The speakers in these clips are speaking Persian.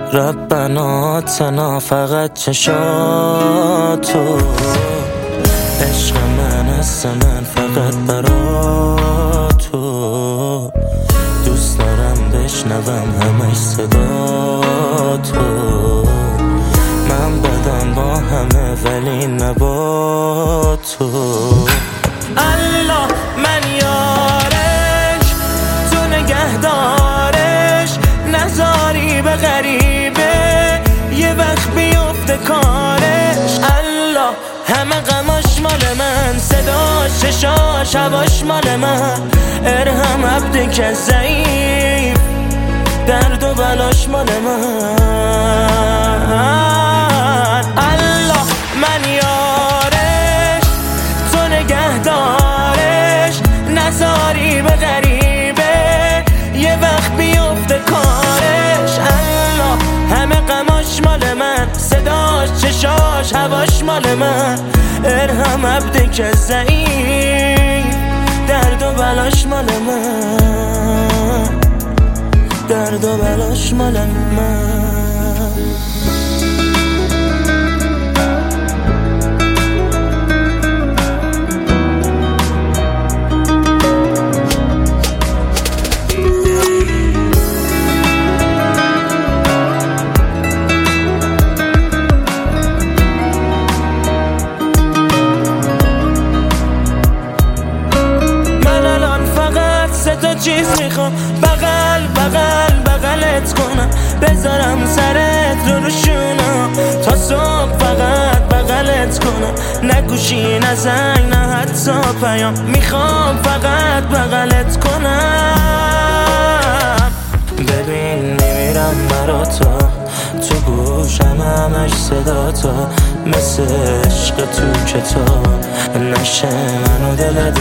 ربنا آتنا فقط چشاتو، عشق من است من فقط برا تو، دوست دارم بشنوم همش صدا تو، من بدم با همه ولی نبا تو. الله من یارش، تو نگهدارش، نذاری به غریبه یه وقت بیفته کارش. الله همه غماش مال من، صداش چشاش هواش مال من، ارحم عبدی که ضعیف، درد و بلاش مال من. الله من یارش، تو نگهدارش، نذاری به غریبه یه وقت بیفته کارش. الله همه غماش مال من، صداش چشاش هواش مال من، ارحم عبدی که ضعیف، درد و بلاش مال من، درد و بلاش مال من. تو چیز میخوام، بغل بغل بغلت کنم، بذارم سرت رو شونم تا صبح، فقط بغلت کنم، نگوشی نه زنگ نه حتی پیام، میخوام فقط بغلت کنم. ببین میمیرم برا تو گوشم همش صدا تو، مثل عشق تو کتاب نشه منو دلت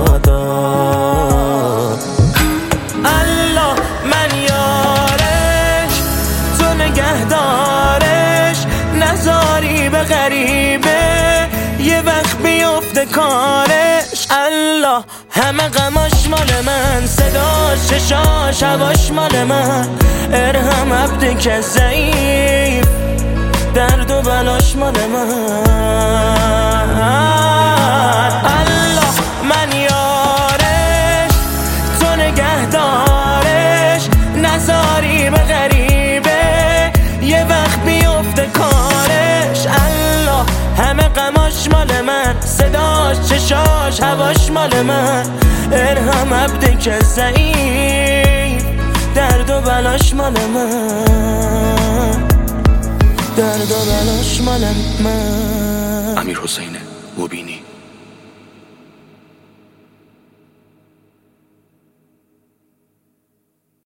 نخواد. الله من یارش، تو نگهدارش، نذاری به غریبه یه وقت بیفته کارش. الله همه غماش مال من، صداش چشاش هواش مال من، ارحم عبدی که ضعیف، درد و بلاش مال من. الله من یارش، تو نگهدارش، نذاری به غریبه یه وقت بیفته کارش. الله همه غماش مال من، صداش چشاش هواش مال من، ارحم عبدی که ضعیف، درد و بلاش مال من، درد و بلاش مال من. امیرحسین مبینی.